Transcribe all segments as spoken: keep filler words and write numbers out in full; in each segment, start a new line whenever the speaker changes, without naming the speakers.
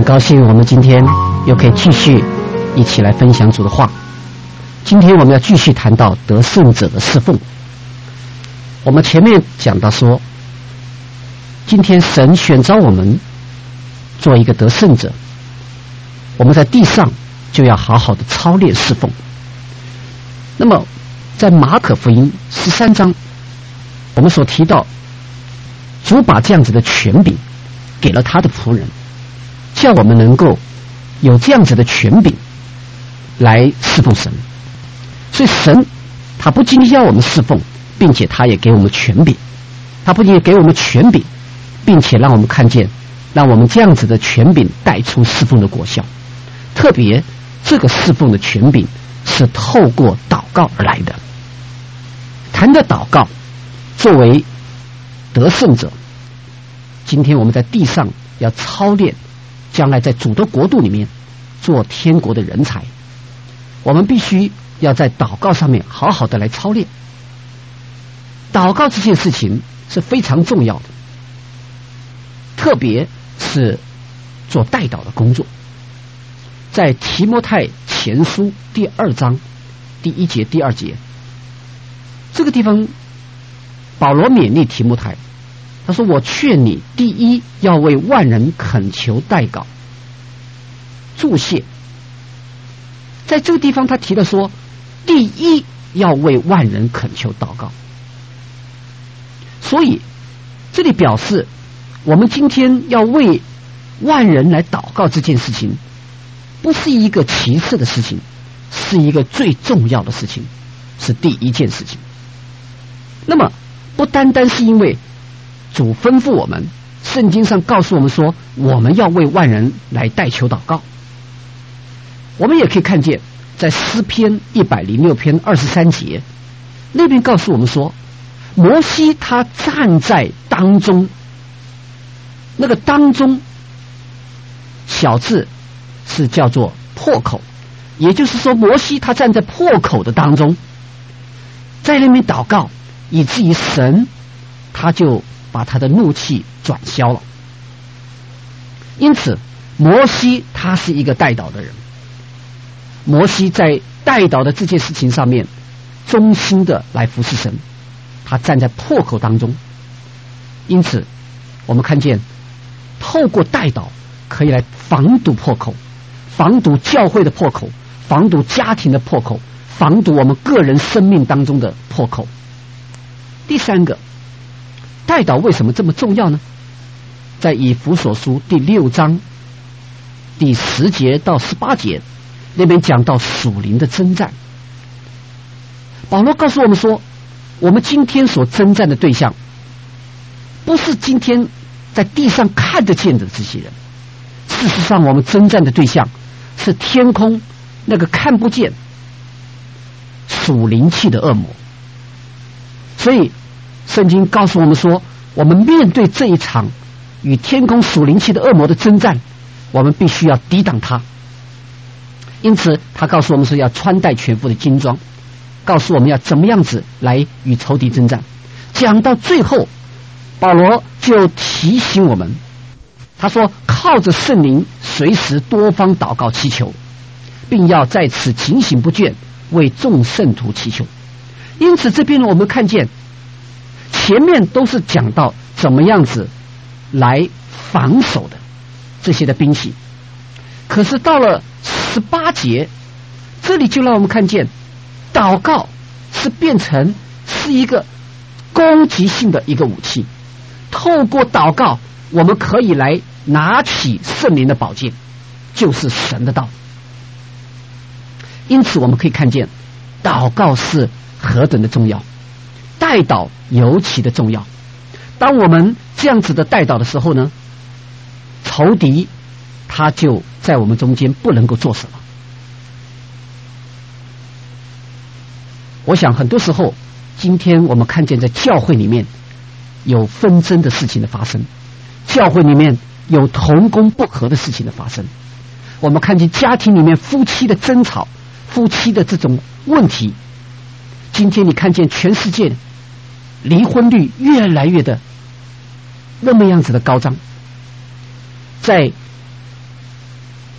高兴我们今天又可以继续一起来分享主的话。今天我们要继续谈到得胜者的侍奉。我们前面讲到说，今天神选召我们做一个得胜者，我们在地上就要好好的操练侍奉。那么在马可福音十三章，我们所提到主把这样子的权柄给了他的仆人，叫我们能够有这样子的权柄来侍奉神。所以神他不仅要我们侍奉，并且他也给我们权柄，他不仅给我们权柄，并且让我们看见，让我们这样子的权柄带出侍奉的果效。特别这个侍奉的权柄是透过祷告而来的。谈到祷告，作为得胜者，今天我们在地上要操练，将来在主的国度里面做天国的人才，我们必须要在祷告上面好好的来操练。祷告这件事情是非常重要的，特别是做代祷的工作。在提摩太前书第二章第一节第二节，这个地方保罗勉励提摩太，他说：我劝你第一要为万人恳求代祷祝谢。在这个地方他提了说，第一要为万人恳求祷告。所以这里表示我们今天要为万人来祷告这件事情，不是一个其次的事情，是一个最重要的事情，是第一件事情。那么不单单是因为主吩咐我们，圣经上告诉我们说我们要为万人来代求祷告，我们也可以看见在诗篇一百零六篇二十三节那边告诉我们说，摩西他站在当中，那个当中小字是叫做破口，也就是说摩西他站在破口的当中，在那边祷告，以至于神他就把他的怒气转消了。因此摩西他是一个代祷的人，摩西在代祷的这件事情上面忠心的来服侍神，他站在破口当中。因此我们看见透过代祷可以来防堵破口，防堵教会的破口，防堵家庭的破口，防堵我们个人生命当中的破口。第三个，代祷为什么这么重要呢？在以弗所书第六章第十节到十八节那边讲到属灵的征战。保罗告诉我们说，我们今天所征战的对象不是今天在地上看得见的这些人，事实上我们征战的对象是天空那个看不见属灵气的恶魔。所以圣经告诉我们说，我们面对这一场与天空属灵气的恶魔的征战，我们必须要抵挡它。因此他告诉我们说要穿戴全副的军装，告诉我们要怎么样子来与仇敌征战。讲到最后，保罗就提醒我们，他说靠着圣灵随时多方祷告祈求，并要在此警醒不倦，为众圣徒祈求。因此这边我们看见前面都是讲到怎么样子来防守的这些的兵器，可是到了十八节这里就让我们看见祷告是变成是一个攻击性的一个武器。透过祷告我们可以来拿起圣灵的宝剑，就是神的道。因此我们可以看见祷告是何等的重要，代祷尤其的重要。当我们这样子的代祷的时候呢，仇敌他就在我们中间不能够做什么。我想很多时候今天我们看见在教会里面有纷争的事情的发生，教会里面有同工不和的事情的发生，我们看见家庭里面夫妻的争吵，夫妻的这种问题。今天你看见全世界离婚率越来越的那么样子的高涨，在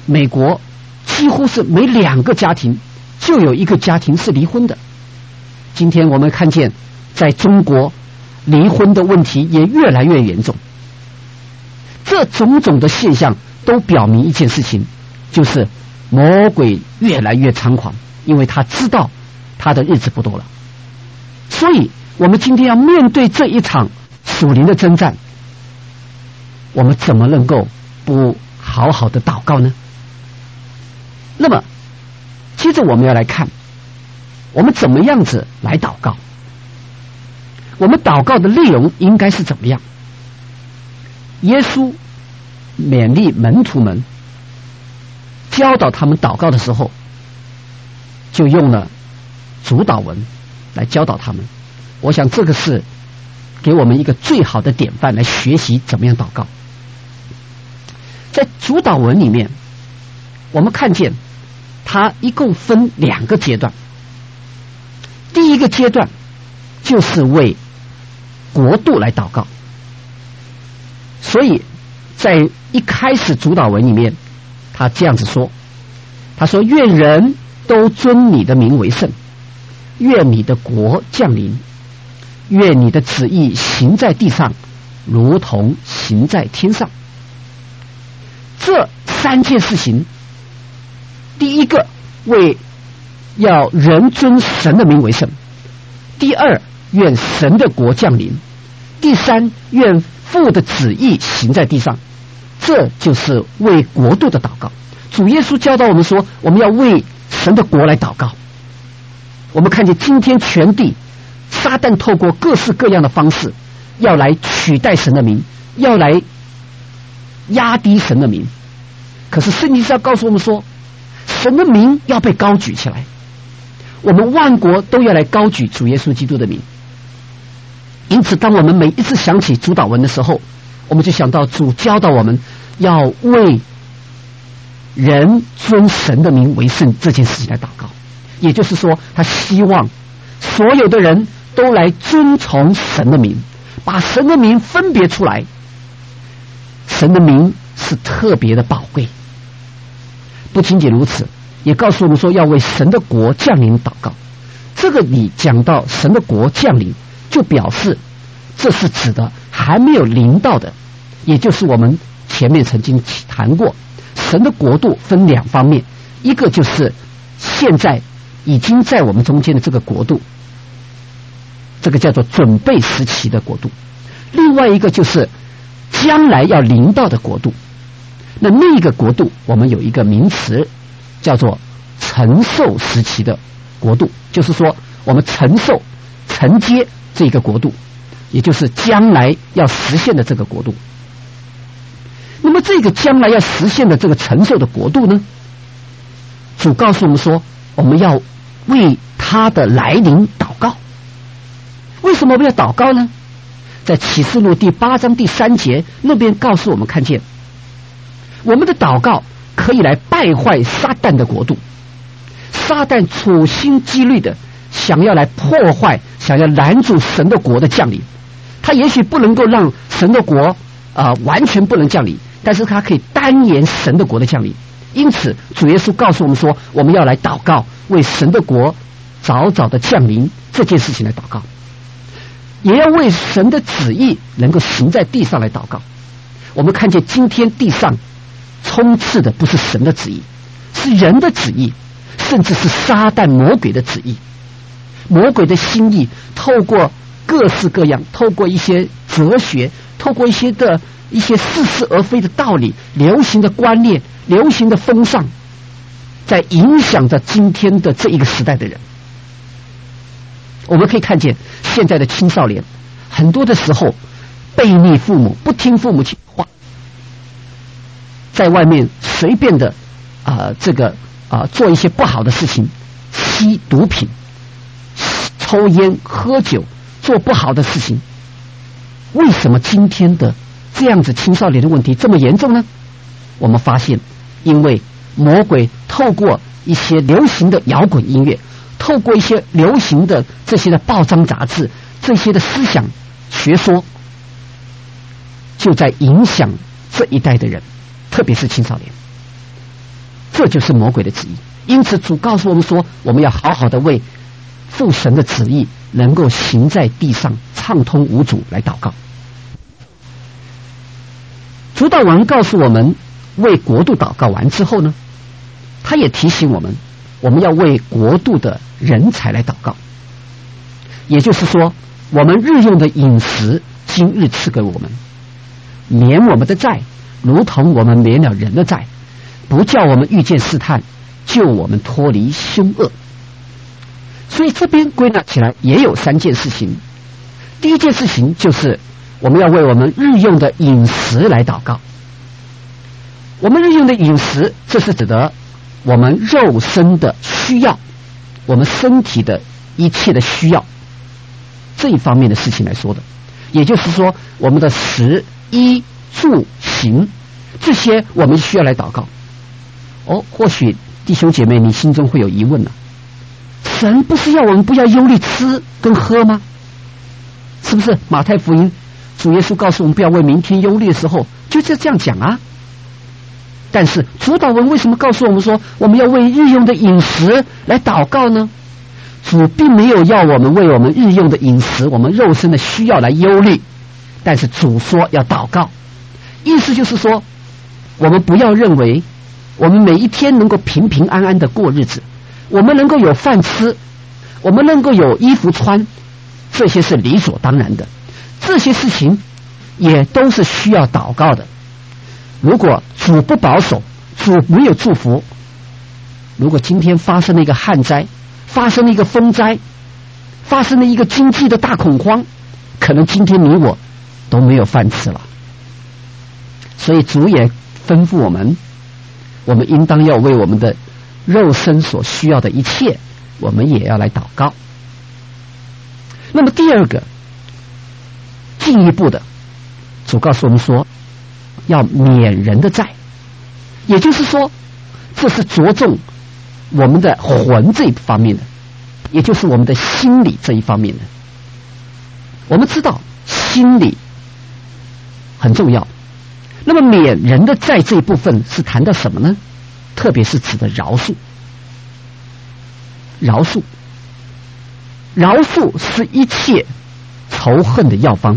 美国几乎是每两个家庭就有一个家庭是离婚的。今天我们看见在中国离婚的问题也越来越严重。这种种的现象都表明一件事情，就是魔鬼越来越猖狂，因为他知道他的日子不多了。所以我们今天要面对这一场属灵的征战，我们怎么能够不好好的祷告呢？那么接着我们要来看我们怎么样子来祷告，我们祷告的内容应该是怎么样。耶稣勉励门徒们，教导他们祷告的时候，就用了主祷文来教导他们。我想这个是给我们一个最好的典范，来学习怎么样祷告。在主祷文里面，我们看见它一共分两个阶段。第一个阶段就是为国度来祷告，所以在一开始主祷文里面，他这样子说，他说：愿人都尊你的名为圣，愿你的国降临，愿你的旨意行在地上，如同行在天上。这三件事情，第一个为要人尊神的名为圣，第二愿神的国降临，第三愿父的旨意行在地上。这就是为国度的祷告。主耶稣教导我们说，我们要为神的国来祷告。我们看见今天全地撒旦透过各式各样的方式要来取代神的名，要来压低神的名。可是圣经是要告诉我们说，神的名要被高举起来，我们万国都要来高举主耶稣基督的名。因此当我们每一次想起主祷文的时候，我们就想到主教导我们要为人尊神的名为圣这件事情来祷告。也就是说，他希望所有的人都来尊从神的名，把神的名分别出来。神的名是特别的宝贵。不仅仅如此，也告诉我们说要为神的国降临祷告。这个你讲到神的国降临，就表示这是指的还没有临到的，也就是我们前面曾经谈过，神的国度分两方面，一个就是现在已经在我们中间的这个国度，这个叫做准备时期的国度；另外一个就是将来要临到的国度。那那个国度我们有一个名词叫做承受时期的国度，就是说我们承受承接这个国度，也就是将来要实现的这个国度。那么这个将来要实现的这个承受的国度呢，主告诉我们说，我们要为他的来临祷告。为什么我们要祷告呢？在启示录第八章第三节那边告诉我们，看见我们的祷告可以来败坏撒旦的国度。撒旦处心积虑的想要来破坏，想要拦阻神的国的降临。他也许不能够让神的国啊、呃、完全不能降临，但是他可以单言神的国的降临。因此主耶稣告诉我们说，我们要来祷告，为神的国早早的降临这件事情来祷告，也要为神的旨意能够行在地上来祷告。我们看见今天地上充斥的不是神的旨意，是人的旨意，甚至是撒旦魔鬼的旨意。魔鬼的心意透过各式各样，透过一些哲学，透过一些的一些似是而非的道理，流行的观念，流行的风尚，在影响着今天的这一个时代的人。我们可以看见现在的青少年很多的时候背逆父母，不听父母亲话，在外面随便的啊、呃、这个啊、呃、做一些不好的事情，吸毒品，抽烟喝酒，做不好的事情。为什么今天的这样子青少年的问题这么严重呢？我们发现因为魔鬼透过一些流行的摇滚音乐，透过一些流行的这些的报章杂志，这些的思想学说，就在影响这一代的人，特别是青少年。 这就是魔鬼的旨意。因此主告诉我们说，我们要好好的为父神的旨意能够行在地上畅通无阻来祷告。主祷文告诉我们为国度祷告完之后呢，他也提醒我们，我们要为国度的人才来祷告。也就是说，我们日用的饮食今日赐给我们，免我们的债，如同我们免了人的债，不叫我们遇见试探，救我们脱离凶恶。所以这边归纳起来也有三件事情。第一件事情就是我们要为我们日用的饮食来祷告。我们日用的饮食，这是指的我们肉身的需要，我们身体的一切的需要，这一方面的事情来说的。也就是说，我们的食衣住行，这些我们需要来祷告。哦，或许弟兄姐妹你心中会有疑问了、啊，神不是要我们不要忧虑吃跟喝吗？是不是马太福音主耶稣告诉我们不要为明天忧虑的时候就是这样讲啊？但是主祷文为什么告诉我们说我们要为日用的饮食来祷告呢？主并没有要我们为我们日用的饮食，我们肉身的需要来忧虑，但是主说要祷告，意思就是说，我们不要认为我们每一天能够平平安安的过日子，我们能够有饭吃，我们能够有衣服穿，这些是理所当然的，这些事情也都是需要祷告的。如果主不保守，主没有祝福，如果今天发生了一个旱灾，发生了一个风灾，发生了一个经济的大恐慌，可能今天你我都没有饭吃了。所以主也吩咐我们，我们应当要为我们的肉身所需要的一切，我们也要来祷告。那么第二个，进一步的，主告诉我们说要免人的债，也就是说，这是着重我们的魂这一方面的，也就是我们的心理这一方面的。我们知道心理很重要，那么免人的债这一部分是谈到什么呢？特别是指的饶恕。饶恕，饶恕是一切仇恨的药方。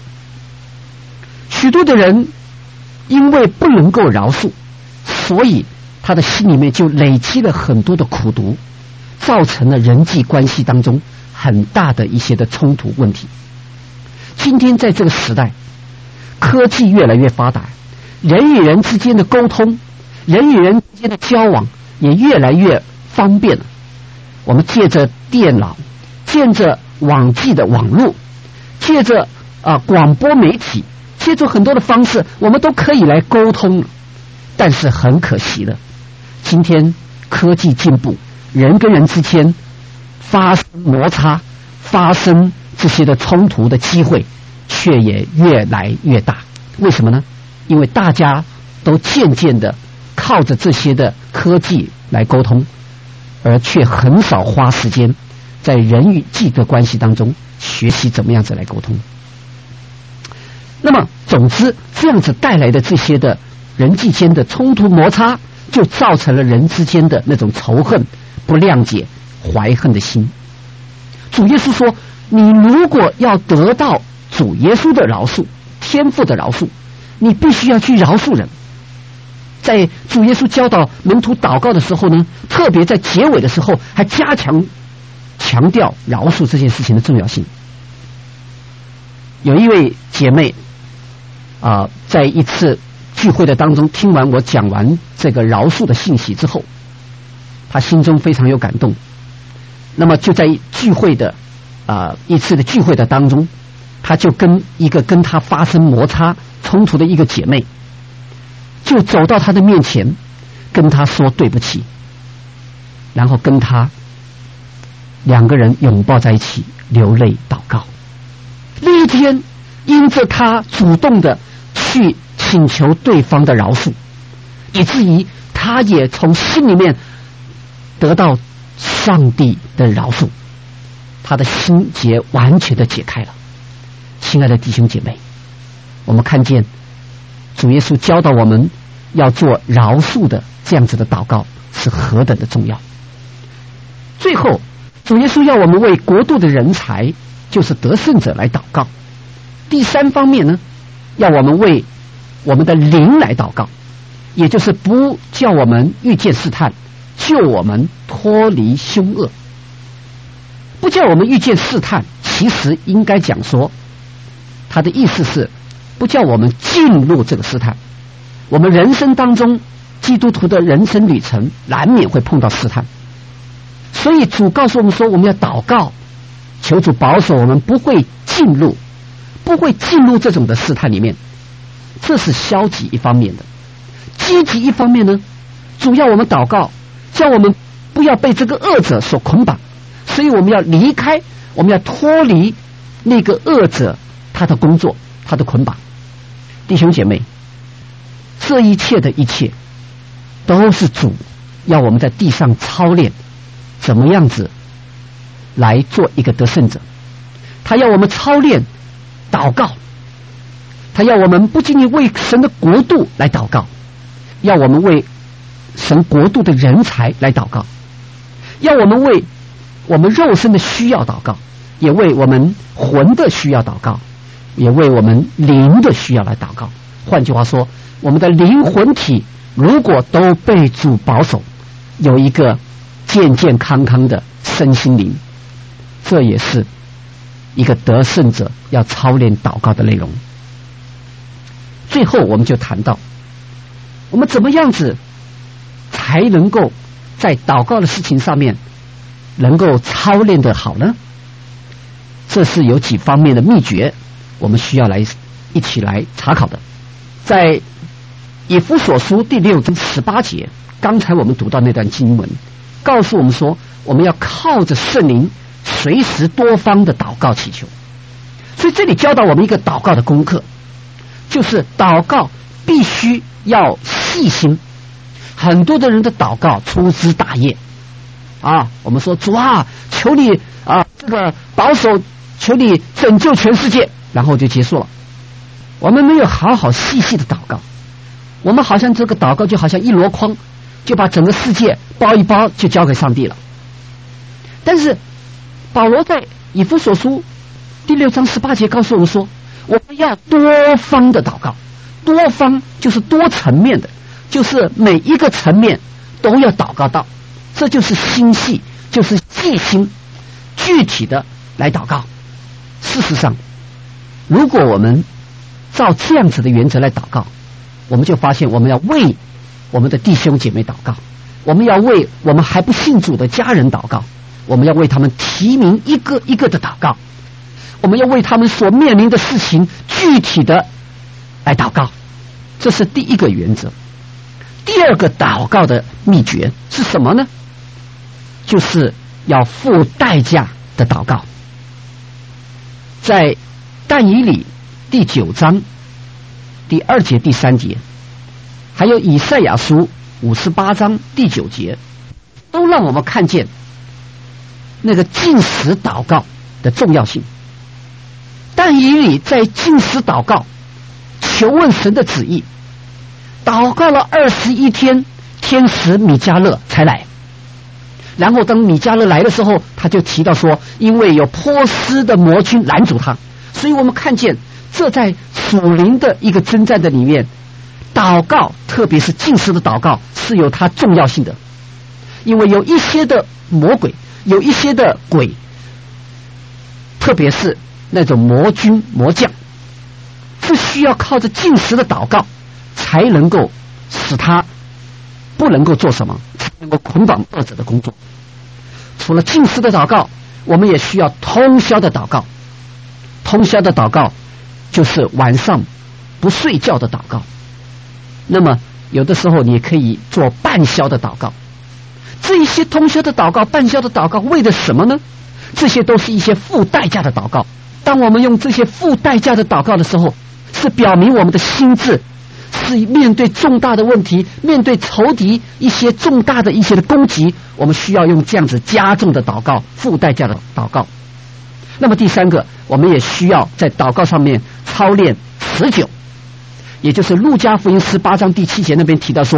许多的人因为不能够饶恕，所以他的心里面就累积了很多的苦毒，造成了人际关系当中很大的一些的冲突问题。今天在这个时代，科技越来越发达，人与人之间的沟通，人与人之间的交往也越来越方便了。我们借着电脑，借着网际的网络，借着啊广播媒体，借助很多的方式，我们都可以来沟通。但是很可惜的，今天科技进步，人跟人之间发生摩擦，发生这些的冲突的机会却也越来越大。为什么呢？因为大家都渐渐的靠着这些的科技来沟通，而却很少花时间在人与际的关系当中学习怎么样子来沟通。那么总之，这样子带来的这些的人际间的冲突摩擦，就造成了人之间的那种仇恨、不谅解、怀恨的心。主耶稣说，你如果要得到主耶稣的饶恕，天父的饶恕，你必须要去饶恕人。在主耶稣教导门徒祷告的时候呢，特别在结尾的时候还加强强调饶恕这件事情的重要性。有一位姐妹啊、呃，在一次聚会的当中听完我讲完这个饶恕的信息之后，她心中非常有感动。那么就在聚会的啊、呃、一次的聚会的当中，她就跟一个跟她发生摩擦冲突的一个姐妹，就走到她的面前，跟她说对不起，然后跟她两个人拥抱在一起，流泪祷告。那一天，因着她主动的去请求对方的饶恕，以至于她也从心里面得到上帝的饶恕，她的心结完全的解开了。亲爱的弟兄姐妹，我们看见主耶稣教导我们要做饶恕的这样子的祷告是何等的重要。最后，主耶稣要我们为国度的人才，就是得胜者来祷告。第三方面呢，要我们为我们的灵来祷告，也就是不叫我们遇见试探，救我们脱离凶恶。不叫我们遇见试探，其实应该讲说，他的意思是不叫我们进入这个试探。我们人生当中，基督徒的人生旅程难免会碰到试探，所以主告诉我们说，我们要祷告，求主保守我们不会进入不会进入这种的试探里面。这是消极一方面的。积极一方面呢，主要我们祷告，叫我们不要被这个恶者所捆绑，所以我们要离开，我们要脱离那个恶者他的工作，他的捆绑。弟兄姐妹，这一切的一切都是主要我们在地上操练怎么样子来做一个得胜者。他要我们操练祷告，他要我们不仅仅为神的国度来祷告，要我们为神国度的人才来祷告，要我们为我们肉身的需要祷告，也为我们魂的需要祷告，也为我们灵的需要来祷告。换句话说，我们的灵魂体如果都被主保守，有一个健健康康的身心灵，这也是一个得胜者要操练祷告的内容。最后我们就谈到，我们怎么样子才能够在祷告的事情上面能够操练得好呢？这是有几方面的秘诀，我们需要来一起来查考的。在以弗所书第六章十八节，刚才我们读到那段经文，告诉我们说，我们要靠着圣灵随时多方的祷告祈求。所以这里教导我们一个祷告的功课，就是祷告必须要细心。很多的人的祷告粗枝大叶啊，我们说主啊，求你啊这个保守，求你拯救全世界，然后就结束了。我们没有好好细细的祷告，我们好像这个祷告就好像一箩筐，就把整个世界包一包就交给上帝了。但是保罗在以弗所书第六章十八节告诉我们说，我们要多方的祷告。多方就是多层面的，就是每一个层面都要祷告到，这就是心细，就是细心，具体的来祷告。事实上，如果我们照这样子的原则来祷告，我们就发现我们要为我们的弟兄姐妹祷告，我们要为我们还不信主的家人祷告，我们要为他们提名一个一个的祷告，我们要为他们所面临的事情具体的来祷告。这是第一个原则。第二个祷告的秘诀是什么呢？就是要付代价的祷告。在但以理第九章第二节第三节，还有以赛亚书五十八章第九节，都让我们看见那个禁食祷告的重要性。但以理在禁食祷告，求问神的旨意，祷告了二十一天，天使米迦勒才来。然后当米迦勒来的时候，他就提到说，因为有波斯的魔军拦阻他。所以我们看见这在属灵的一个征战的里面，祷告特别是禁食的祷告是有它重要性的。因为有一些的魔鬼，有一些的鬼，特别是那种魔军魔将，是需要靠着禁食的祷告才能够使他不能够做什么，才能够捆绑恶者的工作。除了禁食的祷告，我们也需要通宵的祷告。通宵的祷告就是晚上不睡觉的祷告。那么有的时候你可以做半宵的祷告。这一些通宵的祷告、半宵的祷告为的什么呢？这些都是一些付代价的祷告。当我们用这些付代价的祷告的时候，是表明我们的心智是面对重大的问题，面对仇敌一些重大的一些的攻击，我们需要用这样子加重的祷告，付代价的祷告。那么第三个，我们也需要在祷告上面操练持久，也就是路加福音十八章第七节那边提到说，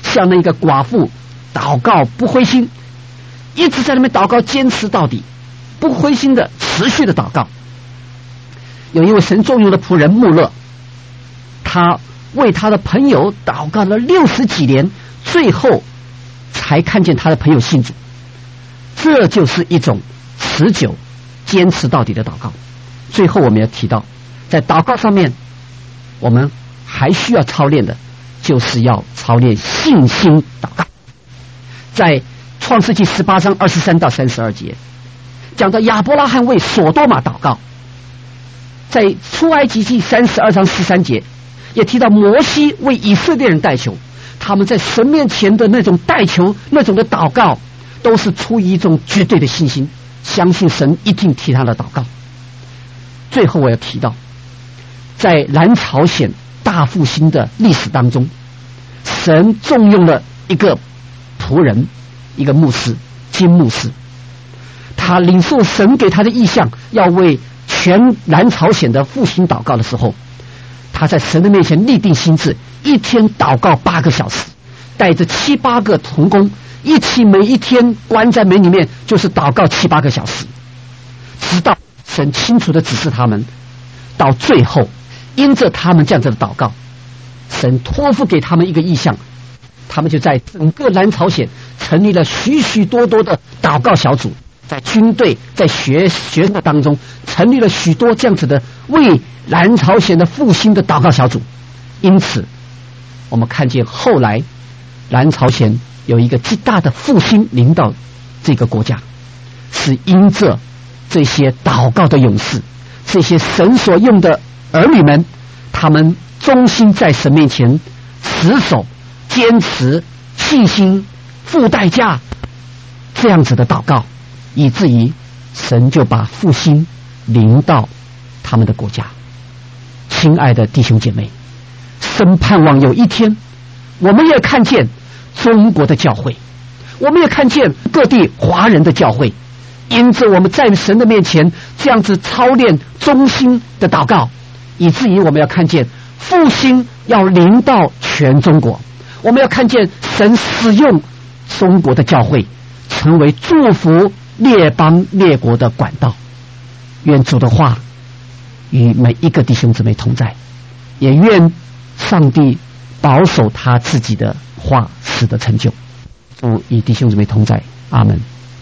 像那个寡妇祷告不灰心，一直在那边祷告，坚持到底，不灰心的持续的祷告。有一位神重用的仆人穆勒，他为他的朋友祷告了六十几年，最后才看见他的朋友信主。这就是一种持久坚持到底的祷告。最后我们要提到，在祷告上面我们还需要操练的，就是要操练信心祷告。在创世纪十八章二十三到三十二节讲到亚伯拉罕为所多玛祷告，在出埃及记三十二章十三节也提到摩西为以色列人代求，他们在神面前的那种代求，那种的祷告，都是出于一种绝对的信心，相信神一定听他的祷告。最后我要提到，在南朝鲜大复兴的历史当中，神重用了一个仆人，一个牧师，金牧师，他领受神给他的意象，要为全南朝鲜的复兴祷告的时候，他在神的面前立定心志，一天祷告八个小时，带着七八个同工一起，每一天关在门里面就是祷告七八个小时，直到神清楚的指示他们。到最后因着他们这样子的祷告，神托付给他们一个意象，他们就在整个南朝鲜成立了许许多多的祷告小组，在军队在学学校当中成立了许多这样子的为南朝鲜的复兴的祷告小组。因此我们看见后来南朝鲜有一个极大的复兴临到这个国家，是因着这些祷告的勇士，这些神所用的儿女们，他们忠心在神面前持守坚持信心付代价这样子的祷告，以至于神就把复兴临到他们的国家。亲爱的弟兄姐妹，深盼望有一天我们也看见中国的教会，我们也看见各地华人的教会，因着我们在神的面前这样子操练忠心的祷告，以至于我们要看见复兴要临到全中国，我们要看见神使用中国的教会成为祝福列邦列国的管道。愿主的话与每一个弟兄姊妹同在，也愿上帝保守他自己的话使得成就。主与弟兄姊妹同在，阿们。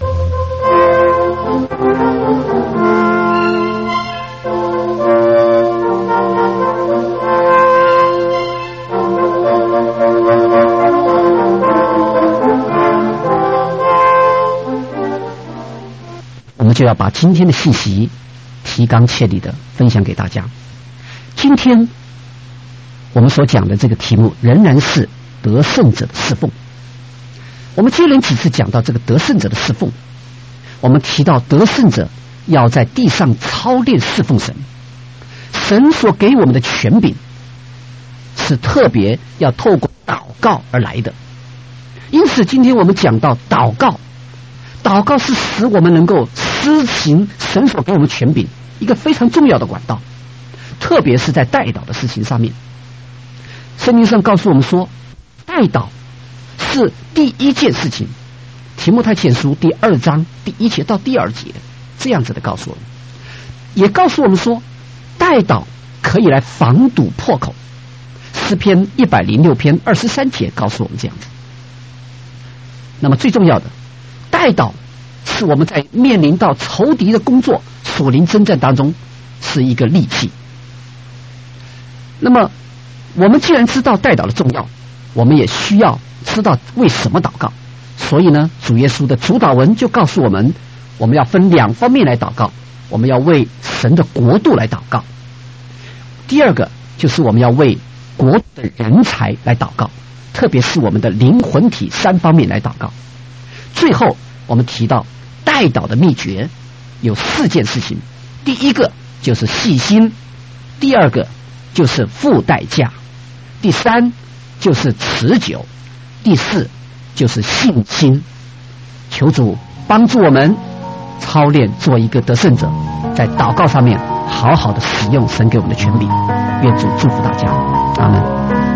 我们就要把今天的信息提纲挈领的分享给大家。今天我们所讲的这个题目仍然是得胜者的侍奉。我们接连几次讲到这个得胜者的侍奉，我们提到得胜者要在地上操练侍奉神，神所给我们的权柄是特别要透过祷告而来的。因此今天我们讲到祷告，祷告是使我们能够施行神所给我们权柄一个非常重要的管道，特别是在代祷的事情上面。圣经上告诉我们说，代祷是第一件事情。提摩太前书第二章第一节到第二节这样子的告诉我们，也告诉我们说，代祷可以来防堵破口。诗篇一百零六篇二十三节告诉我们这样子。那么最重要的，代祷是我们在面临到仇敌的工作属灵征战当中是一个利器。那么我们既然知道代祷的重要，我们也需要知道为什么祷告。所以呢，主耶稣的主祷文就告诉我们，我们要分两方面来祷告。我们要为神的国度来祷告，第二个就是我们要为国的人才来祷告，特别是我们的灵魂体三方面来祷告。最后我们提到代祷的秘诀有四件事情，第一个就是细心，第二个就是付代价，第三就是持久，第四就是信心。求主帮助我们操练做一个得胜者，在祷告上面好好的使用神给我们的权柄。愿主祝福大家，阿们。